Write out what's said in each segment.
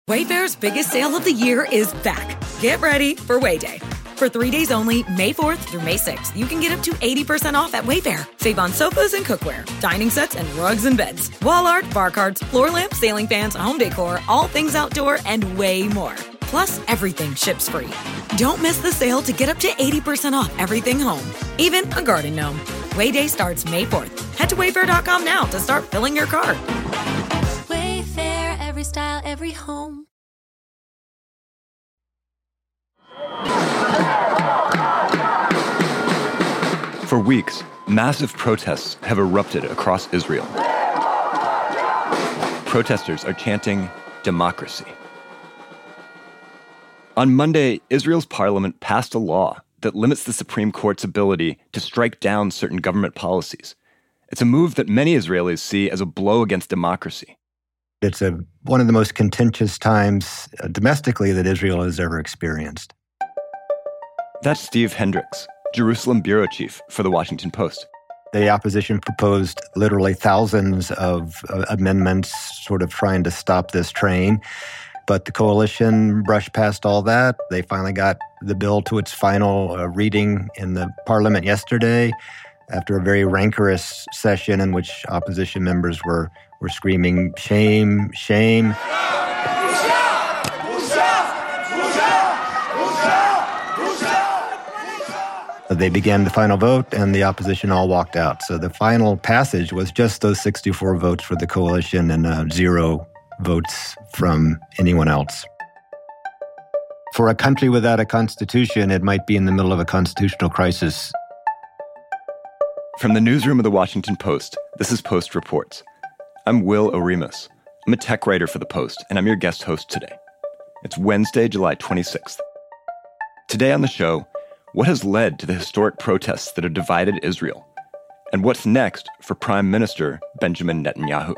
Wayfair's biggest sale of the year is back. Get ready for Wayday. For 3 days only, May 4th through May 6th, you can get up to 80% off at Wayfair. Save on sofas and cookware, dining sets and rugs and beds, wall art, bar cards, floor lamps, ceiling fans, home decor, all things outdoor, and way more. Plus, everything ships free. Don't miss the sale to get up to 80% off everything home, even a garden gnome. Wayday starts May 4th. Head to wayfair.com now to start filling your cart. Wayfair, every style, every home. For weeks, massive protests have erupted across Israel. Protesters are chanting democracy. On Monday, Israel's parliament passed a law that limits the Supreme Court's ability to strike down certain government policies. It's a move that many Israelis see as a blow against democracy. It's one of the most contentious times domestically that Israel has ever experienced. That's Steve Hendricks, Jerusalem bureau chief for The Washington Post. The opposition proposed literally thousands of amendments sort of trying to stop this train. But the coalition brushed past all that. They finally got the bill to its final reading in the parliament yesterday after a very rancorous session in which opposition members were screaming, shame, shame. They began the final vote, and the opposition all walked out. So the final passage was just those 64 votes for the coalition and 0 votes from anyone else. For a country without a constitution, it might be in the middle of a constitutional crisis. From the newsroom of The Washington Post, this is Post Reports. I'm Will Oremus. I'm a tech writer for The Post, and I'm your guest host today. It's Wednesday, July 26th. Today on the show, what has led to the historic protests that have divided Israel? And what's next for Prime Minister Benjamin Netanyahu?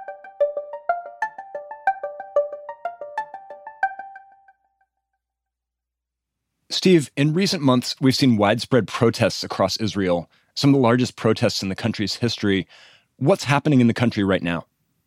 Steve, in recent months, we've seen widespread protests across Israel, some of the largest protests in the country's history. What's happening in the country right now?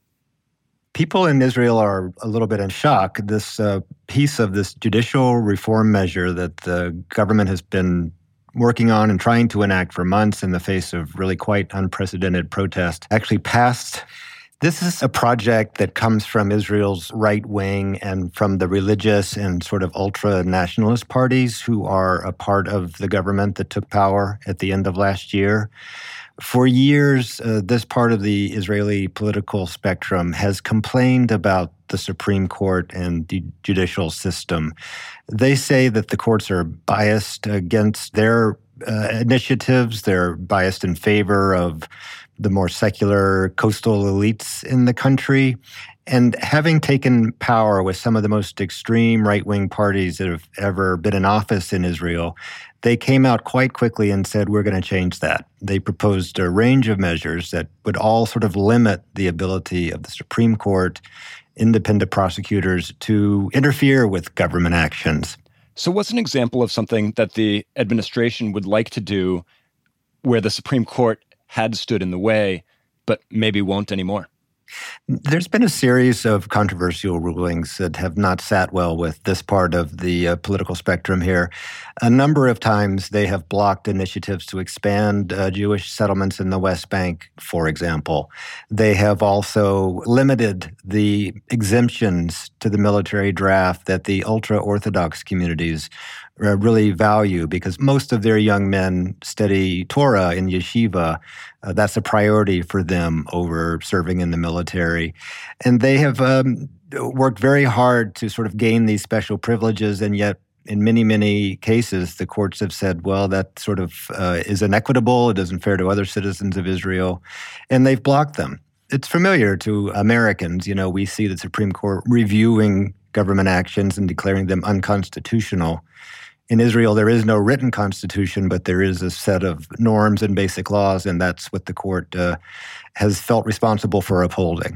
People in Israel are a little bit in shock. This piece of this judicial reform measure that the government has been working on and trying to enact for months in the face of really quite unprecedented protest actually passed. This is a project that comes from Israel's right wing and from the religious and sort of ultra-nationalist parties who are a part of the government that took power at the end of last year. For years, this part of the Israeli political spectrum has complained about the Supreme Court and the judicial system. They say that the courts are biased against their initiatives. They're biased in favor of the more secular coastal elites in the country. And having taken power with some of the most extreme right-wing parties that have ever been in office in Israel, they came out quite quickly and said, we're going to change that. They proposed a range of measures that would all sort of limit the ability of the Supreme Court, independent prosecutors, to interfere with government actions. So what's an example of something that the administration would like to do where the Supreme Court had stood in the way, but maybe won't anymore? There's been a series of controversial rulings that have not sat well with this part of the political spectrum here. A number of times they have blocked initiatives to expand Jewish settlements in the West Bank, for example. They have also limited the exemptions to the military draft that the ultra-Orthodox communities really value because most of their young men study Torah in yeshiva. That's a priority for them over serving in the military. And they have worked very hard to sort of gain these special privileges, and yet in many, many cases, the courts have said, well, that sort of is inequitable, it isn't fair to other citizens of Israel, and they've blocked them. It's familiar to Americans. You know, we see the Supreme Court reviewing government actions and declaring them unconstitutional. In Israel, there is no written constitution, but there is a set of norms and basic laws, and that's what the court has felt responsible for upholding.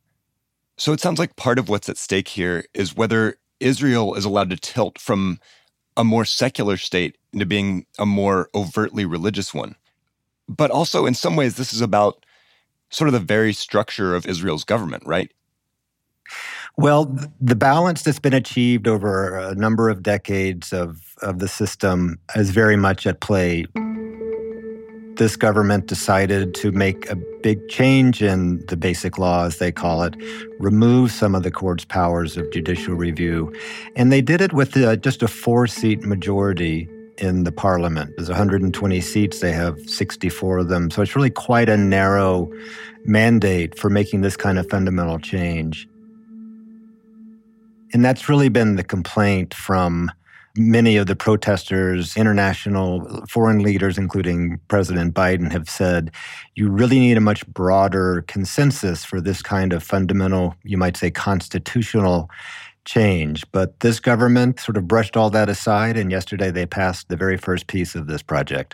So it sounds like part of what's at stake here is whether Israel is allowed to tilt from a more secular state into being a more overtly religious one. But also, in some ways, this is about sort of the very structure of Israel's government, right? Well, the balance that's been achieved over a number of decades of the system is very much at play. This government decided to make a big change in the basic law, as they call it, remove some of the court's powers of judicial review. And they did it with just a 4-seat majority in the parliament. There's 120 seats. They have 64 of them. So it's really quite a narrow mandate for making this kind of fundamental change. And that's really been the complaint from many of the protesters. International foreign leaders, including President Biden, have said you really need a much broader consensus for this kind of fundamental, you might say, constitutional change. But this government sort of brushed all that aside, and yesterday they passed the very first piece of this project.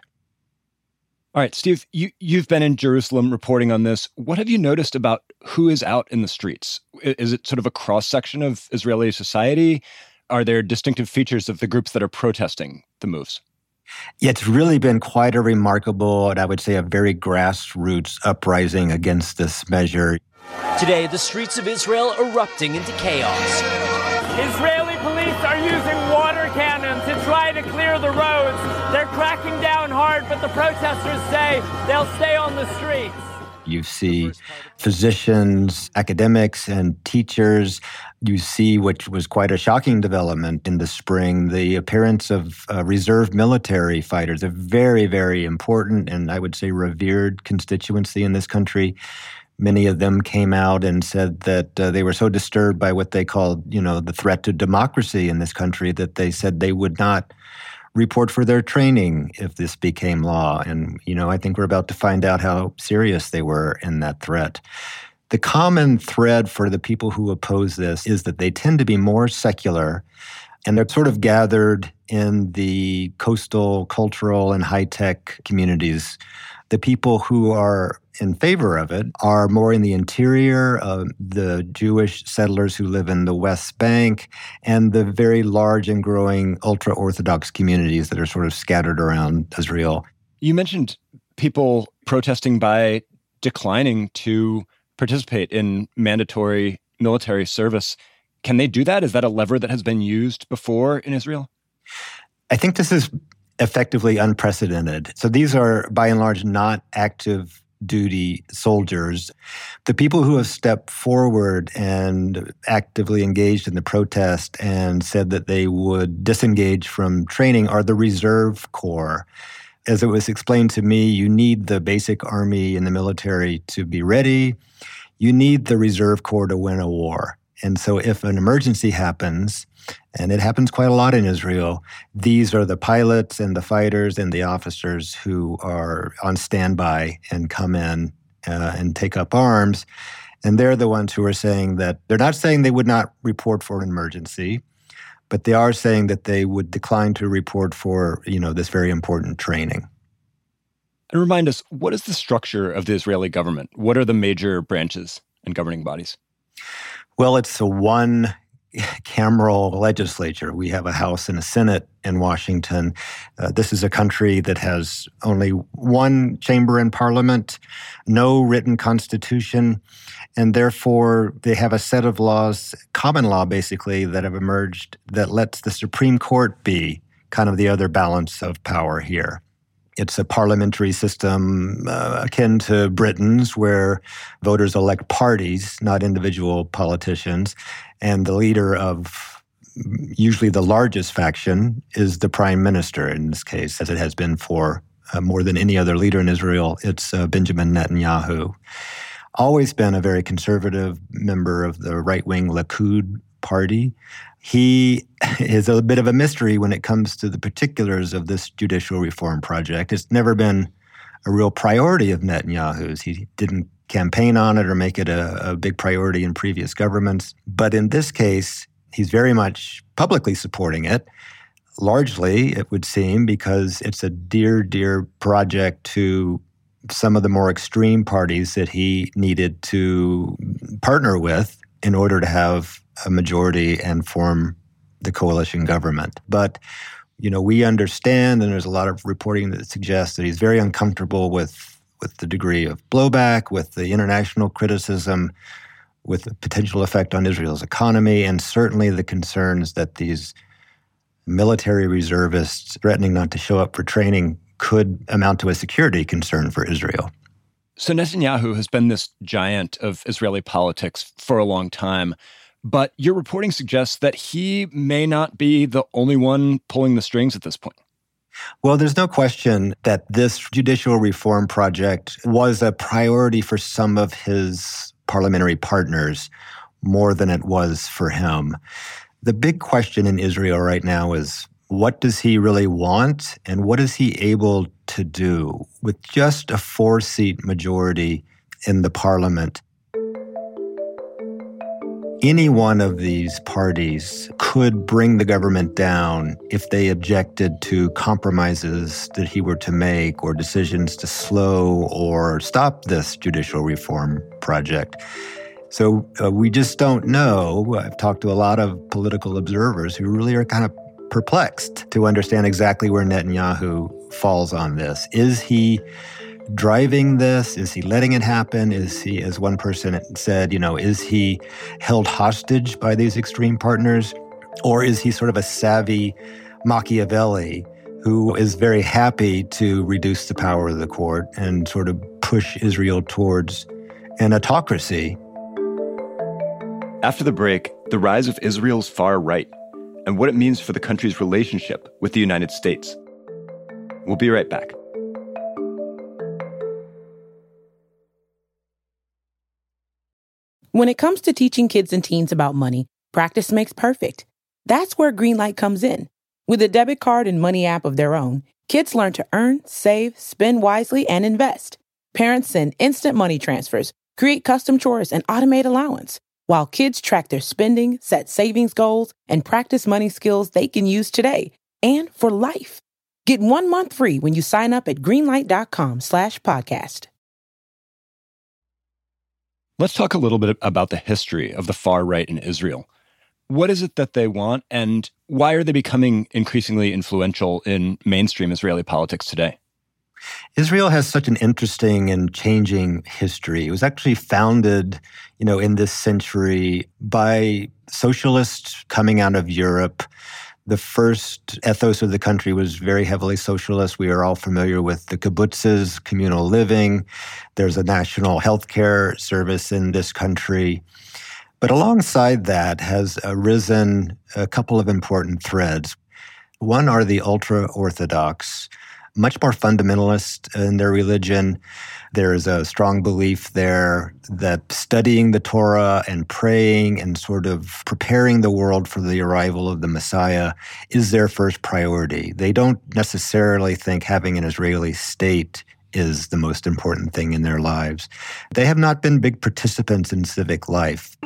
All right, Steve, you've been in Jerusalem reporting on this. What have you noticed about who is out in the streets? Is it sort of a cross-section of Israeli society? Are there distinctive features of the groups that are protesting the moves? Yeah, it's really been quite a remarkable, and I would say a very grassroots uprising against this measure. Today, the streets of Israel erupting into chaos. Israeli police are using water cannons to try to clear the roads. They're cracking down hard, but the protesters say they'll stay on the streets. You see physicians, academics, and teachers. You see, which was quite a shocking development in the spring, the appearance of reserve military fighters, a very, very important and I would say revered constituency in this country. Many of them came out and said that they were so disturbed by what they called, the threat to democracy in this country that they said they would not report for their training if this became law. And, I think we're about to find out how serious they were in that threat. The common thread for the people who oppose this is that they tend to be more secular, and they're sort of gathered in the coastal, cultural, and high-tech communities. The people who are in favor of it are more in the interior, the Jewish settlers who live in the West Bank, and the very large and growing ultra-Orthodox communities that are sort of scattered around Israel. You mentioned people protesting by declining to participate in mandatory military service. Can they do that? Is that a lever that has been used before in Israel? I think this is effectively unprecedented. So these are, by and large, not active duty soldiers. The people who have stepped forward and actively engaged in the protest and said that they would disengage from training are the reserve corps. As it was explained to me, you need the basic army and the military to be ready. You need the reserve corps to win a war. And so if an emergency happens, and it happens quite a lot in Israel, these are the pilots and the fighters and the officers who are on standby and come in and take up arms. And they're the ones who are saying that they're not saying they would not report for an emergency, but they are saying that they would decline to report for, this very important training. And remind us, what is the structure of the Israeli government? What are the major branches and governing bodies? Well, it's a one-cameral legislature. We have a House and a Senate in Washington. This is a country that has only one chamber in parliament, no written constitution, and therefore they have a set of laws, common law basically, that have emerged that lets the Supreme Court be kind of the other balance of power here. It's a parliamentary system akin to Britain's, where voters elect parties, not individual politicians. And the leader of usually the largest faction is the prime minister in this case, as it has been for more than any other leader in Israel. It's Benjamin Netanyahu. Always been a very conservative member of the right-wing Likud party. He is a bit of a mystery when it comes to the particulars of this judicial reform project. It's never been a real priority of Netanyahu's. He didn't campaign on it or make it a big priority in previous governments. But in this case, he's very much publicly supporting it, largely, it would seem, because it's a dear, dear project to some of the more extreme parties that he needed to partner with in order to have a majority and form the coalition government. But, we understand, and there's a lot of reporting that suggests that he's very uncomfortable with the degree of blowback, with the international criticism with a potential effect on Israel's economy, and certainly the concerns that these military reservists threatening not to show up for training could amount to a security concern for Israel. So Netanyahu has been this giant of Israeli politics for a long time, but your reporting suggests that he may not be the only one pulling the strings at this point. Well, there's no question that this judicial reform project was a priority for some of his parliamentary partners more than it was for him. The big question in Israel right now is, what does he really want, and what is he able to do with just a 4-seat majority in the parliament? Any one of these parties could bring the government down if they objected to compromises that he were to make or decisions to slow or stop this judicial reform project. So we just don't know. I've talked to a lot of political observers who really are kind of perplexed to understand exactly where Netanyahu falls on this. Is he driving this? Is he letting it happen? Is he, as one person said, is he held hostage by these extreme partners? Or is he sort of a savvy Machiavelli who is very happy to reduce the power of the court and sort of push Israel towards an autocracy? After the break, the rise of Israel's far right and what it means for the country's relationship with the United States. We'll be right back. When it comes to teaching kids and teens about money, practice makes perfect. That's where Greenlight comes in. With a debit card and money app of their own, kids learn to earn, save, spend wisely, and invest. Parents send instant money transfers, create custom chores, and automate allowance, while kids track their spending, set savings goals, and practice money skills they can use today and for life. Get 1 month free when you sign up at greenlight.com/podcast. Let's talk a little bit about the history of the far right in Israel. What is it that they want, and why are they becoming increasingly influential in mainstream Israeli politics today? Israel has such an interesting and changing history. It was actually founded, in this century by socialists coming out of Europe. The first ethos of the country was very heavily socialist. We are all familiar with the kibbutzes, communal living. There's a national healthcare service in this country. But alongside that has arisen a couple of important threads. One are the ultra-Orthodox, much more fundamentalist in their religion. There is a strong belief there that studying the Torah and praying and sort of preparing the world for the arrival of the Messiah is their first priority. They don't necessarily think having an Israeli state is the most important thing in their lives. They have not been big participants in civic life.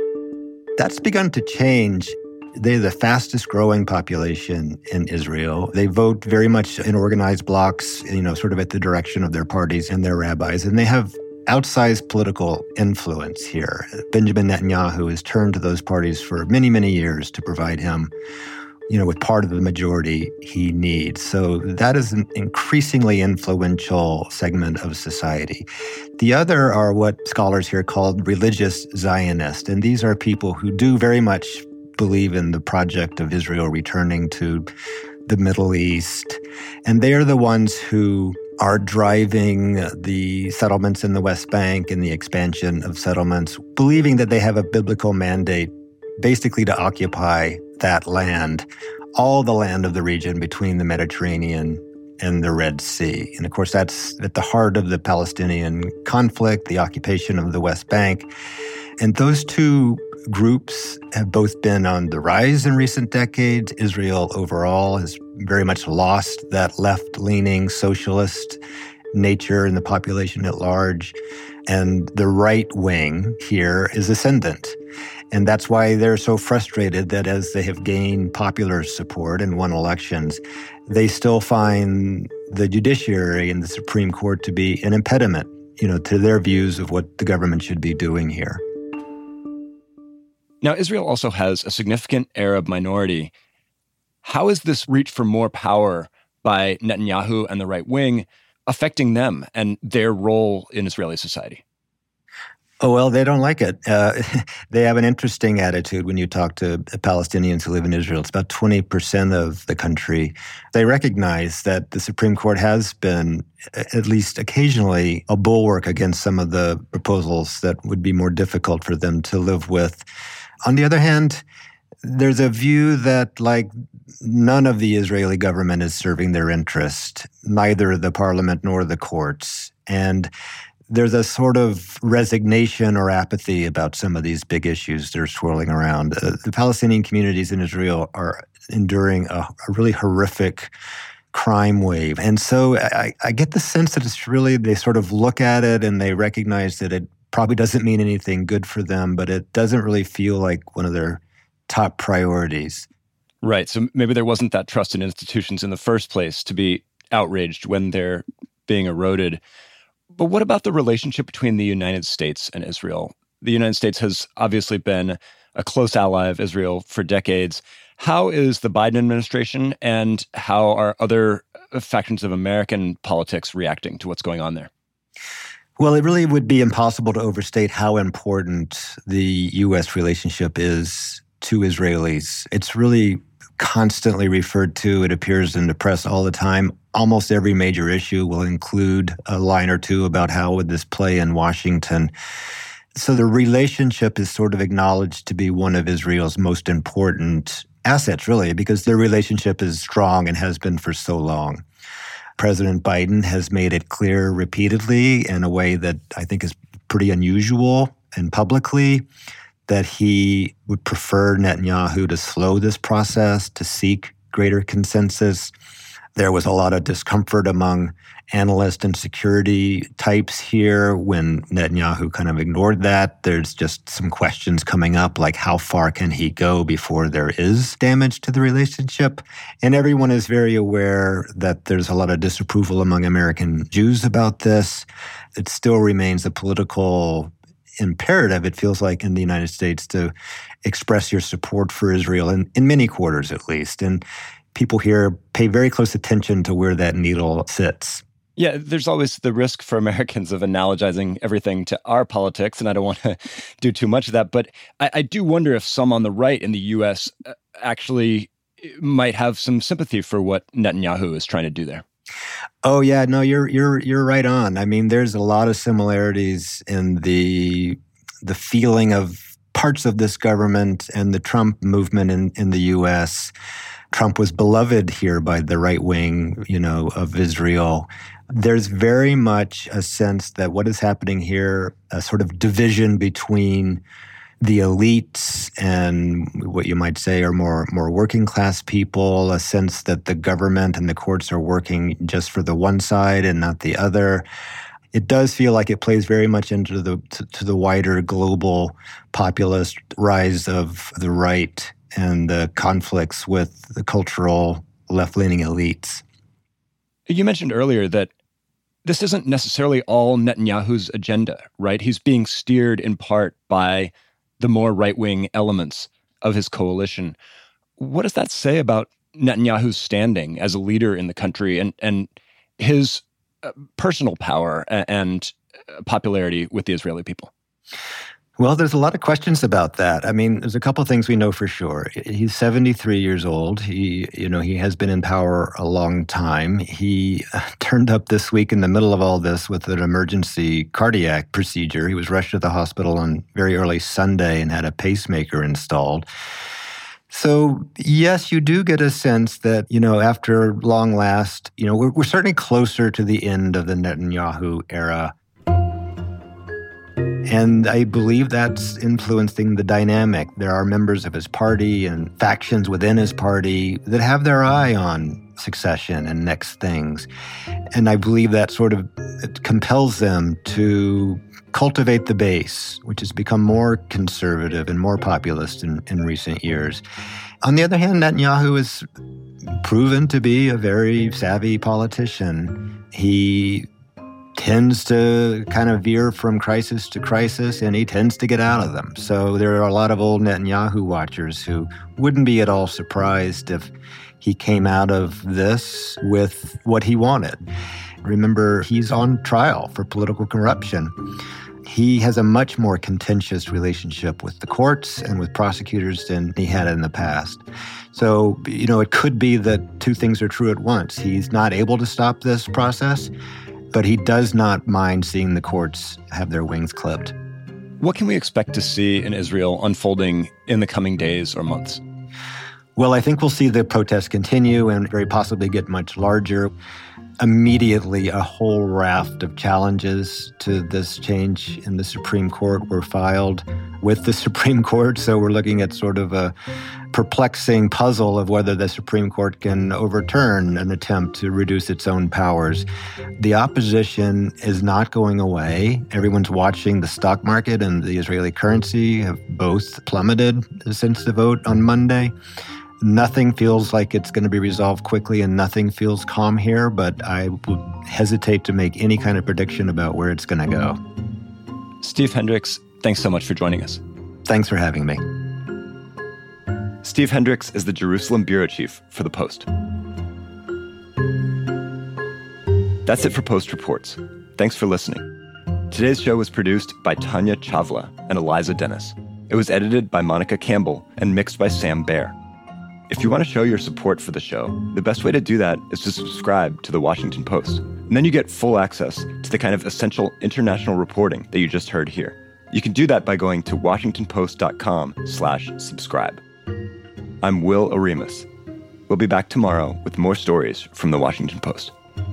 That's begun to change. They're the fastest growing population in Israel. They vote very much in organized blocks, sort of at the direction of their parties and their rabbis. And they have outsized political influence here. Benjamin Netanyahu has turned to those parties for many, many years to provide him, with part of the majority he needs. So that is an increasingly influential segment of society. The other are what scholars here call religious Zionists. And these are people who do very much believe in the project of Israel returning to the Middle East. And they are the ones who are driving the settlements in the West Bank and the expansion of settlements, believing that they have a biblical mandate basically to occupy that land, all the land of the region between the Mediterranean and the Red Sea. And of course, that's at the heart of the Palestinian conflict, the occupation of the West Bank. And those two groups have both been on the rise in recent decades. Israel overall has very much lost that left-leaning socialist nature in the population at large. And the right wing here is ascendant. And that's why they're so frustrated that as they have gained popular support and won elections, they still find the judiciary and the Supreme Court to be an impediment, to their views of what the government should be doing here. Now, Israel also has a significant Arab minority. How is this reach for more power by Netanyahu and the right wing affecting them and their role in Israeli society? Oh, well, they don't like it. They have an interesting attitude when you talk to Palestinians who live in Israel. It's about 20% of the country. They recognize that the Supreme Court has been, at least occasionally, a bulwark against some of the proposals that would be more difficult for them to live with. On the other hand, there's a view that, like, none of the Israeli government is serving their interest, neither the parliament nor the courts. And there's a sort of resignation or apathy about some of these big issues that are swirling around. The Palestinian communities in Israel are enduring a really horrific crime wave. And so I get the sense that it's really, they sort of look at it and they recognize that it probably doesn't mean anything good for them, but it doesn't really feel like one of their top priorities. Right. So maybe there wasn't that trust in institutions in the first place to be outraged when they're being eroded. But what about the relationship between the United States and Israel? The United States has obviously been a close ally of Israel for decades. How is the Biden administration and how are other factions of American politics reacting to what's going on there? Well, it really would be impossible to overstate how important the U.S. relationship is to Israelis. It's really constantly referred to. It appears in the press all the time. Almost every major issue will include a line or two about how would this play in Washington. So the relationship is sort of acknowledged to be one of Israel's most important assets, really, because their relationship is strong and has been for so long. President Biden has made it clear repeatedly in a way that I think is pretty unusual and publicly that he would prefer Netanyahu to slow this process, to seek greater consensus. There was a lot of discomfort among analysts and security types here when Netanyahu kind of ignored that. There's just some questions coming up, like how far can he go before there is damage to the relationship? And everyone is very aware that there's a lot of disapproval among American Jews about this. It still remains a political imperative, it feels like, in the United States to express your support for Israel in many quarters at least. And people here pay very close attention to where that needle sits. Yeah, there's always the risk for Americans of analogizing everything to our politics, and I don't want to do too much of that. But I do wonder if some on the right in the U.S. actually might have some sympathy for what Netanyahu is trying to do there. Oh yeah, no, you're right on. I mean, there's a lot of similarities in the feeling of parts of this government and the Trump movement in the U.S. Trump was beloved here by the right wing, of Israel. There's very much a sense that what is happening here, a sort of division between the elites and what you might say are more working class people, a sense that the government and the courts are working just for the one side and not the other. It does feel like it plays very much into the wider global populist rise of the right and the conflicts with the cultural left-leaning elites. You mentioned earlier that this isn't necessarily all Netanyahu's agenda, right? He's being steered in part by the more right-wing elements of his coalition. What does that say about Netanyahu's standing as a leader in the country and his personal power and popularity with the Israeli people? Well, there's a lot of questions about that. I mean, there's a couple of things we know for sure. He's 73 years old. He has been in power a long time. He turned up this week in the middle of all this with an emergency cardiac procedure. He was rushed to the hospital on very early Sunday and had a pacemaker installed. So, yes, you do get a sense that, after long last, we're certainly closer to the end of the Netanyahu era. And I believe that's influencing the dynamic. There are members of his party and factions within his party that have their eye on succession and next things. And I believe that sort of compels them to cultivate the base, which has become more conservative and more populist in recent years. On the other hand, Netanyahu is proven to be a very savvy politician. He tends to kind of veer from crisis to crisis, and he tends to get out of them. So there are a lot of old Netanyahu watchers who wouldn't be at all surprised if he came out of this with what he wanted. Remember, he's on trial for political corruption. he has a much more contentious relationship with the courts and with prosecutors than he had in the past. So, it could be that two things are true at once. He's not able to stop this process, but he does not mind seeing the courts have their wings clipped. What can we expect to see in Israel unfolding in the coming days or months? Well, I think we'll see the protests continue and very possibly get much larger. Immediately, a whole raft of challenges to this change in the Supreme Court were filed with the Supreme Court. So we're looking at sort of a perplexing puzzle of whether the Supreme Court can overturn an attempt to reduce its own powers. The opposition is not going away. Everyone's watching the stock market and the Israeli currency have both plummeted since the vote on Monday. Nothing feels like it's going to be resolved quickly and nothing feels calm here, but I would hesitate to make any kind of prediction about where it's going to go. Steve Hendricks, thanks so much for joining us. Thanks for having me. Steve Hendricks is the Jerusalem bureau chief for The Post. That's it for Post Reports. Thanks for listening. Today's show was produced by Tanya Chavla and Eliza Dennis. It was edited by Monica Campbell and mixed by Sam Baer. If you want to show your support for the show, the best way to do that is to subscribe to The Washington Post. And then you get full access to the kind of essential international reporting that you just heard here. You can do that by going to washingtonpost.com/subscribe. I'm Will Oremus. We'll be back tomorrow with more stories from The Washington Post.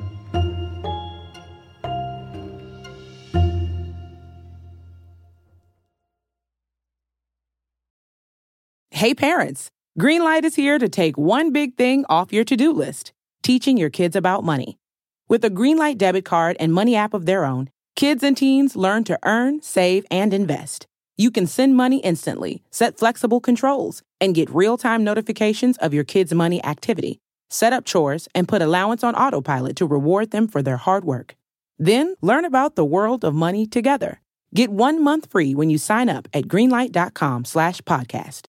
Hey parents, Greenlight is here to take one big thing off your to-do list, teaching your kids about money. With a Greenlight debit card and money app of their own, kids and teens learn to earn, save, and invest. You can send money instantly, set flexible controls, and get real-time notifications of your kids' money activity. Set up chores and put allowance on autopilot to reward them for their hard work. Then learn about the world of money together. Get 1 month free when you sign up at greenlight.com/podcast.